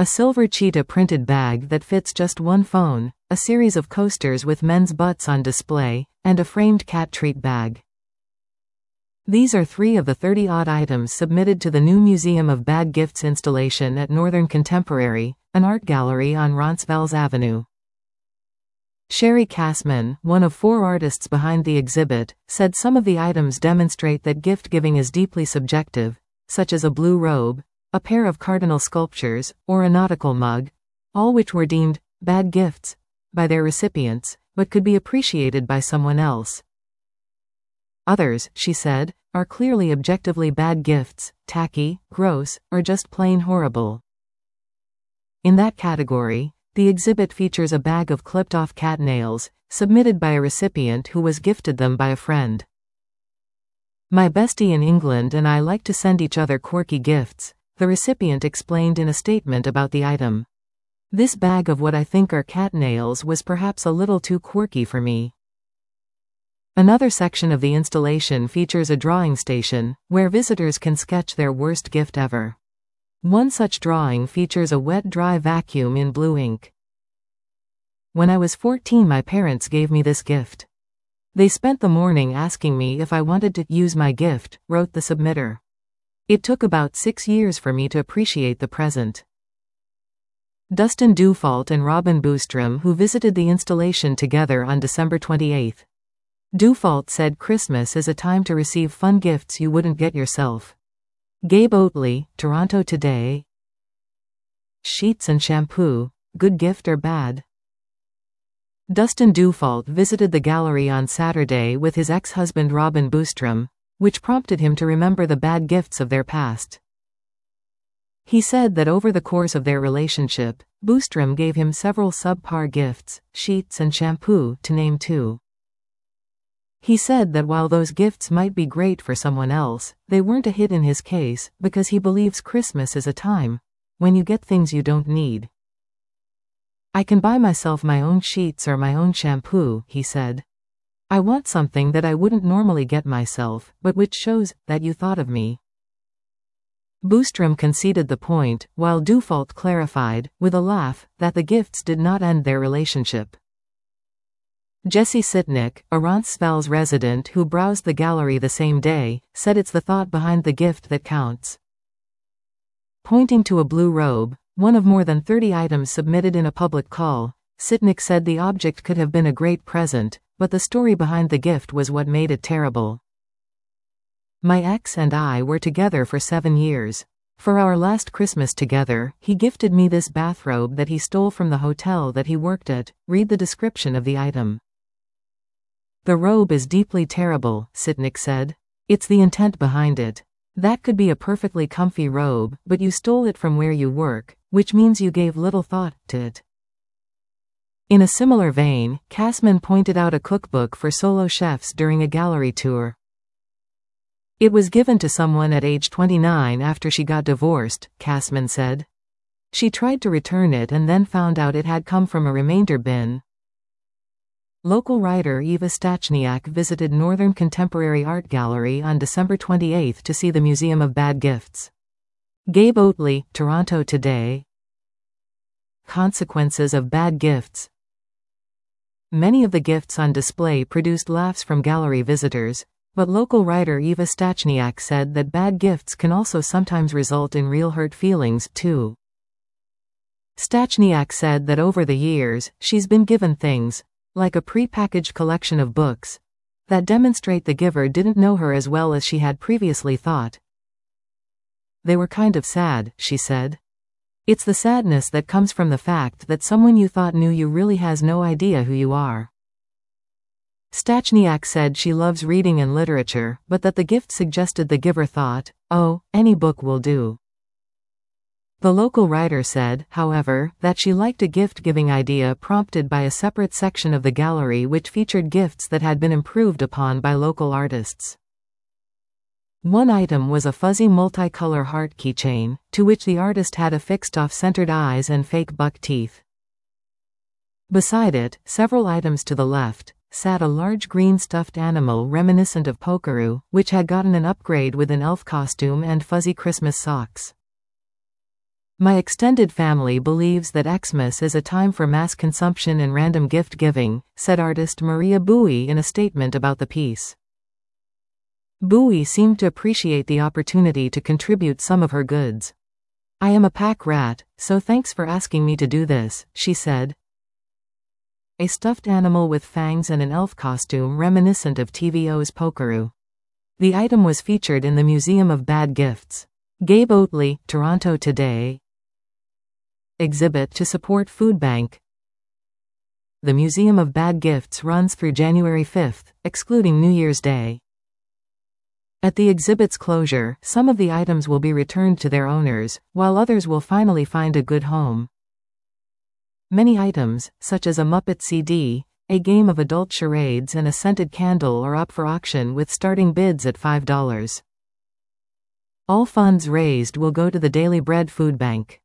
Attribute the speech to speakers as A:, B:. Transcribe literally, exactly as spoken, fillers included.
A: A silver cheetah printed bag that fits just one phone, a series of coasters with men's butts on display, and a framed cat treat bag. These are three of the thirty-odd items submitted to the new Museum of Bad Gifts installation at Northern Contemporary, an art gallery on Roncesvalles Avenue. Sherry Kassman, one of four artists behind the exhibit, said some of the items demonstrate that gift-giving is deeply subjective, such as a blue robe, a pair of cardinal sculptures, or a nautical mug, all which were deemed bad gifts by their recipients, but could be appreciated by someone else. Others, she said, are clearly objectively bad gifts, tacky, gross, or just plain horrible. In that category, the exhibit features a bag of clipped-off cat nails, submitted by a recipient who was gifted them by a friend. "My bestie in England and I like to send each other quirky gifts," the recipient explained in a statement about the item. "This bag of what I think are cat nails was perhaps a little too quirky for me." Another section of the installation features a drawing station, where visitors can sketch their worst gift ever. One such drawing features a wet-dry vacuum in blue ink. "When I was fourteen, my parents gave me this gift. They spent the morning asking me if I wanted to use my gift," wrote the submitter. "It took about six years for me to appreciate the present." Dustin Dufault and Robin Boostrom, who visited the installation together on December twenty-eighth. Dufault said Christmas is a time to receive fun gifts you wouldn't get yourself. Gabe Oatley, Toronto Today. Sheets and shampoo, good gift or bad? Dustin Dufault visited the gallery on Saturday with his ex-husband Robin Boostrom, which prompted him to remember the bad gifts of their past. He said that over the course of their relationship, Boostrom gave him several subpar gifts, sheets and shampoo, to name two. He said that while those gifts might be great for someone else, they weren't a hit in his case, because he believes Christmas is a time when you get things you don't need. "I can buy myself my own sheets or my own shampoo," he said. "I want something that I wouldn't normally get myself, but which shows that you thought of me." Boostrom conceded the point, while Dufault clarified, with a laugh, that the gifts did not end their relationship. Jesse Sitnick, a Roncesvalles resident who browsed the gallery the same day, said it's the thought behind the gift that counts. Pointing to a blue robe, one of more than thirty items submitted in a public call, Sitnick said the object could have been a great present, but the story behind the gift was what made it terrible. "My ex and I were together for seven years. For our last Christmas together, he gifted me this bathrobe that he stole from the hotel that he worked at." Read the description of the item. "The robe is deeply terrible," Sitnick said. "It's the intent behind it. That could be a perfectly comfy robe, but you stole it from where you work, which means you gave little thought to it." In a similar vein, Kassman pointed out a cookbook for solo chefs during a gallery tour. "It was given to someone at age twenty-nine after she got divorced," Kassman said. "She tried to return it and then found out it had come from a remainder bin." Local writer Eva Stachniak visited Northern Contemporary Art Gallery on December twenty-eighth to see the Museum of Bad Gifts. Gabe Oatley, Toronto Today. Consequences of bad gifts. Many of the gifts on display produced laughs from gallery visitors, but local writer Eva Stachniak said that bad gifts can also sometimes result in real hurt feelings, too. Stachniak said that over the years, she's been given things, like a pre-packaged collection of books, that demonstrate the giver didn't know her as well as she had previously thought. "They were kind of sad," she said. "It's the sadness that comes from the fact that someone you thought knew you really has no idea who you are." Stachniak said she loves reading and literature, but that the gift suggested the giver thought, "Oh, any book will do." The local writer said, however, that she liked a gift-giving idea prompted by a separate section of the gallery which featured gifts that had been improved upon by local artists. One item was a fuzzy multicolor heart keychain, to which the artist had affixed off-centered eyes and fake buck teeth. Beside it, several items to the left, sat a large green stuffed animal reminiscent of Pokeroo, which had gotten an upgrade with an elf costume and fuzzy Christmas socks. My extended family believes that Xmas is a time for mass consumption and random gift giving, said artist Maria Bowie in a statement about the piece. Bowie seemed to appreciate the opportunity to contribute some of her goods. "I am a pack rat, so thanks for asking me to do this," she said. A stuffed animal with fangs and an elf costume reminiscent of T V O's Pokeroo. The item was featured in the Museum of Bad Gifts. Gabe Oatley, Toronto Today. Exhibit to support Food Bank. The Museum of Bad Gifts runs through January fifth, excluding New Year's Day. At the exhibit's closure, some of the items will be returned to their owners, while others will finally find a good home. Many items, such as a Muppet C D, a game of adult charades and a scented candle are up for auction with starting bids at five dollars. All funds raised will go to the Daily Bread Food Bank.